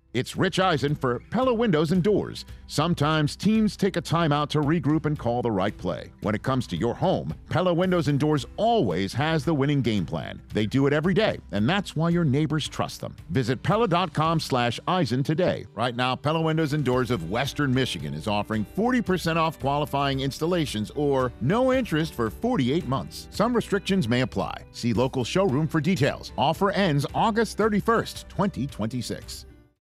It's Rich Eisen for Pella Windows and Doors. Sometimes teams take a timeout to regroup and call the right play. When it comes to your home, Pella Windows and Doors always has the winning game plan. They do it every day, and that's why your neighbors trust them. Visit Pella.com/Eisen today. Right now, Pella Windows and Doors of Western Michigan is offering 40% off qualifying installations or no interest for 48 months. Some restrictions may apply. See local showroom for details. Offer ends August 31st, 2026.